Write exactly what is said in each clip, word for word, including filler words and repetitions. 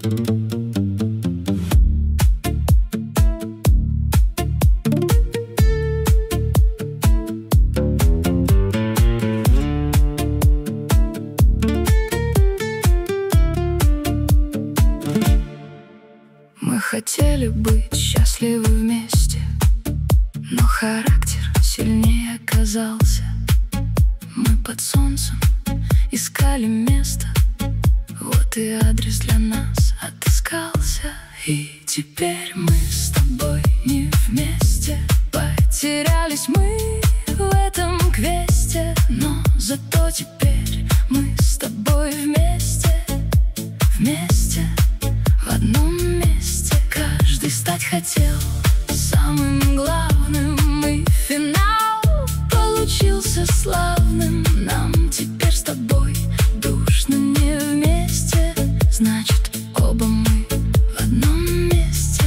Мы хотели быть счастливы вместе, но характер сильнее оказался. Мы под солнцем искали место, вот и адрес для нас отыскался. И теперь мы с тобой не вместе. Потерялись мы в этом квесте, но зато теперь мы с тобой вместе. Вместе, в одном месте. Каждый стать хотел самым главным, и финал получился славным. Нам теперь с тобой душно не вместе, значит, оба мы в одном месте.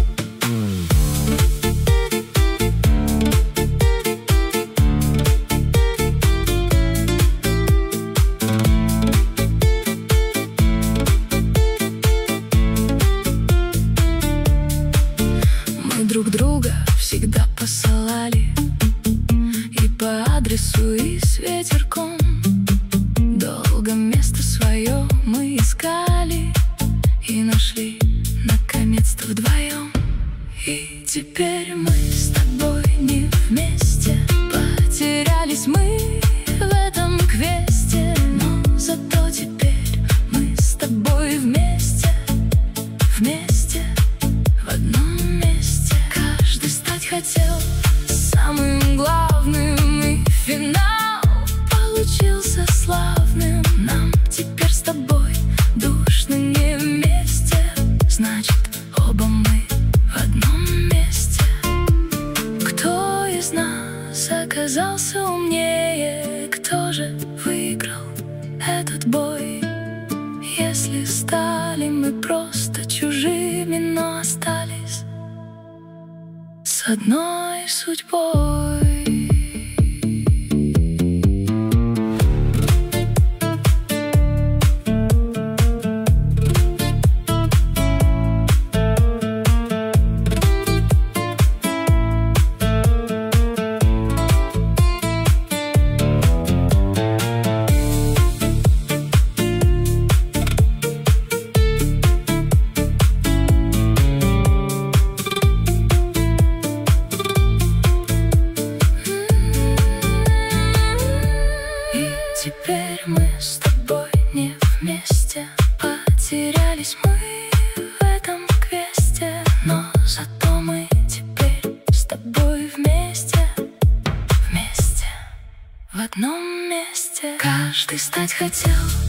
Мы друг друга всегда посылали и по адресу, и с ветерком. Долго место свое мы искали и нашли наконец-то вдвоем. И теперь мы с тобой не вместе. Потерялись мы в этом квесте, но зато теперь мы с тобой вместе. Вместе, в одном месте. Каждый стать хотел самым главным, и финал получился славным. Нам теперь с тобой душно не вместе, значит, оба мы в одном месте. Кто из нас оказался умнее? Кто же выиграл этот бой? Если стали мы просто чужими, но остались с одной судьбой. Теперь мы с тобой не вместе. Потерялись мы в этом квесте, но зато мы теперь с тобой вместе. Вместе, в одном месте. Каждый стать хотел